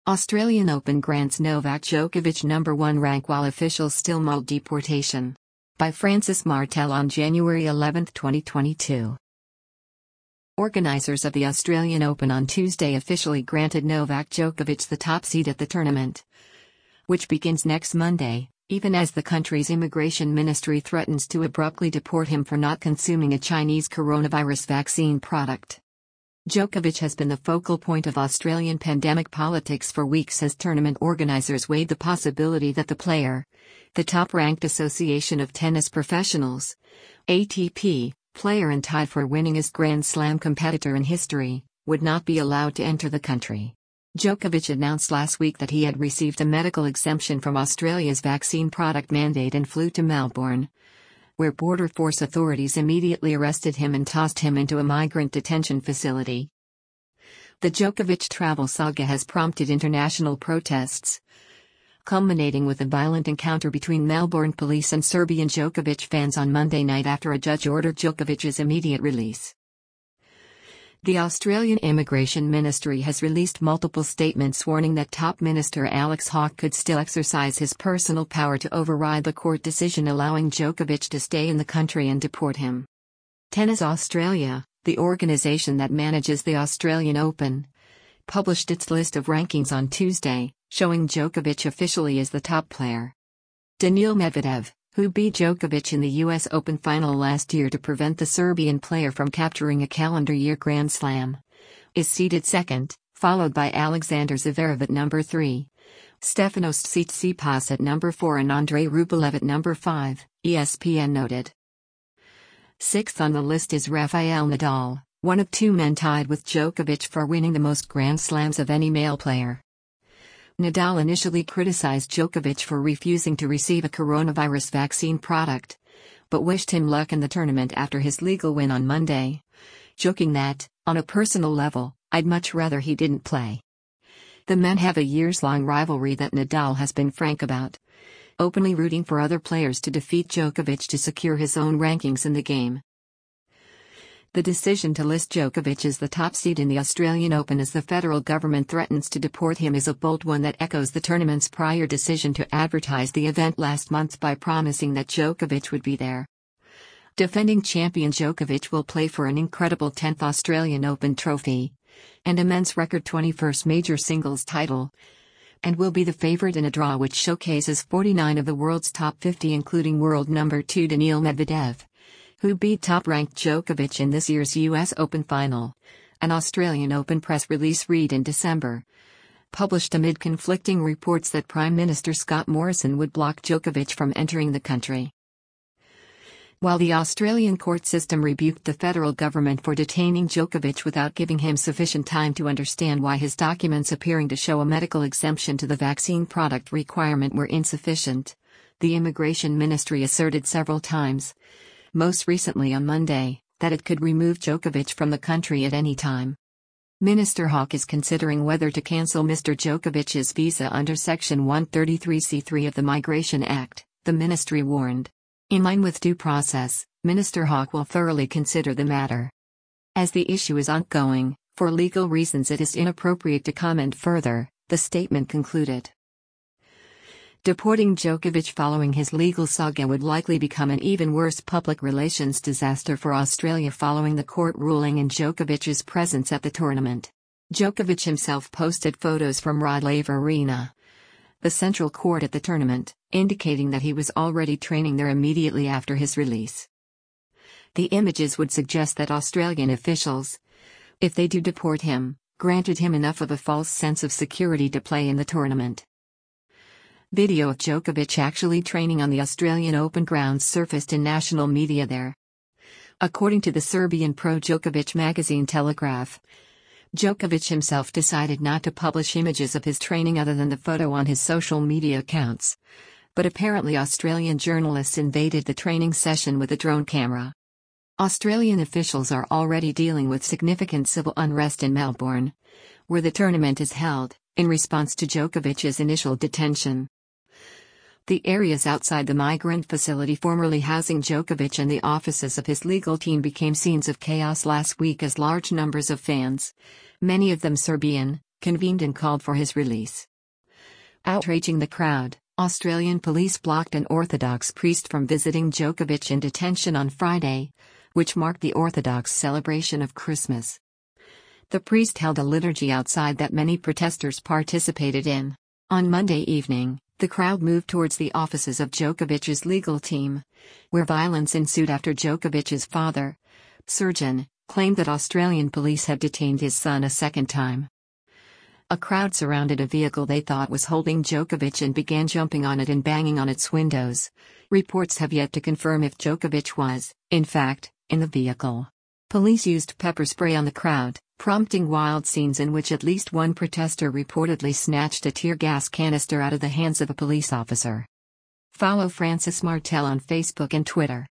Australian Open grants Novak Djokovic number 1 rank while officials still mull deportation. By Francis Martel on January 11, 2022. Organisers of the Australian Open on Tuesday officially granted Novak Djokovic the top seed at the tournament, which begins next Monday, even as the country's immigration ministry threatens to abruptly deport him for not consuming a Chinese coronavirus vaccine product. Djokovic has been the focal point of Australian pandemic politics for weeks as tournament organisers weighed the possibility that the player, the top-ranked Association of Tennis Professionals, ATP, player and tied for winningest Grand Slam competitor in history, would not be allowed to enter the country. Djokovic announced last week that he had received a medical exemption from Australia's vaccine product mandate and flew to Melbourne, where Border Force authorities immediately arrested him and tossed him into a migrant detention facility. The Djokovic travel saga has prompted international protests, culminating with a violent encounter between Melbourne police and Serbian Djokovic fans on Monday night after a judge ordered Djokovic's immediate release. The Australian Immigration Ministry has released multiple statements warning that Top Minister Alex Hawke could still exercise his personal power to override the court decision allowing Djokovic to stay in the country and deport him. Tennis Australia, the organisation that manages the Australian Open, published its list of rankings on Tuesday, showing Djokovic officially as the top player. Daniil Medvedev, who beat Djokovic in the US Open final last year to prevent the Serbian player from capturing a calendar year Grand Slam, is seeded second, followed by Alexander Zverev at number 3, Stefanos Tsitsipas at number 4 and Andrei Rublev at number 5, ESPN noted. Sixth on the list is Rafael Nadal, one of two men tied with Djokovic for winning the most Grand Slams of any male player. Nadal initially criticized Djokovic for refusing to receive a coronavirus vaccine product, but wished him luck in the tournament after his legal win on Monday, joking that, on a personal level, I'd much rather he didn't play. The men have a years-long rivalry that Nadal has been frank about, openly rooting for other players to defeat Djokovic to secure his own rankings in the game. The decision to list Djokovic as the top seed in the Australian Open as the federal government threatens to deport him is a bold one that echoes the tournament's prior decision to advertise the event last month by promising that Djokovic would be there. Defending champion Djokovic will play for an incredible 10th Australian Open trophy and a men's record 21st major singles title, and will be the favourite in a draw which showcases 49 of the world's top 50 including world number 2 Daniil Medvedev, who beat top-ranked Djokovic in this year's US Open final. An Australian Open press release read in December, published amid conflicting reports that Prime Minister Scott Morrison would block Djokovic from entering the country. While the Australian court system rebuked the federal government for detaining Djokovic without giving him sufficient time to understand why his documents appearing to show a medical exemption to the vaccine product requirement were insufficient, the Immigration Ministry asserted several times, most recently on Monday, that it could remove Djokovic from the country at any time. Minister Hawke is considering whether to cancel Mr. Djokovic's visa under Section 133(c)(3) of the Migration Act, the ministry warned. In line with due process, Minister Hawke will thoroughly consider the matter. As the issue is ongoing, for legal reasons it is inappropriate to comment further, the statement concluded. Deporting Djokovic following his legal saga would likely become an even worse public relations disaster for Australia following the court ruling and Djokovic's presence at the tournament. Djokovic himself posted photos from Rod Laver Arena, the central court at the tournament, indicating that he was already training there immediately after his release. The images would suggest that Australian officials, if they do deport him, granted him enough of a false sense of security to play in the tournament. Video of Djokovic actually training on the Australian Open grounds surfaced in national media there. According to the Serbian pro-Djokovic magazine Telegraph, Djokovic himself decided not to publish images of his training other than the photo on his social media accounts, but apparently Australian journalists invaded the training session with a drone camera. Australian officials are already dealing with significant civil unrest in Melbourne, where the tournament is held, in response to Djokovic's initial detention. The areas outside the migrant facility formerly housing Djokovic and the offices of his legal team became scenes of chaos last week as large numbers of fans, many of them Serbian, convened and called for his release. Outraging the crowd, Australian police blocked an Orthodox priest from visiting Djokovic in detention on Friday, which marked the Orthodox celebration of Christmas. The priest held a liturgy outside that many protesters participated in. On Monday evening, the crowd moved towards the offices of Djokovic's legal team, where violence ensued after Djokovic's father, Srdjan, claimed that Australian police had detained his son a second time. A crowd surrounded a vehicle they thought was holding Djokovic and began jumping on it and banging on its windows. Reports have yet to confirm if Djokovic was, in fact, in the vehicle. Police used pepper spray on the crowd, prompting wild scenes in which at least one protester reportedly snatched a tear gas canister out of the hands of a police officer. Follow Francis Martel on Facebook and Twitter.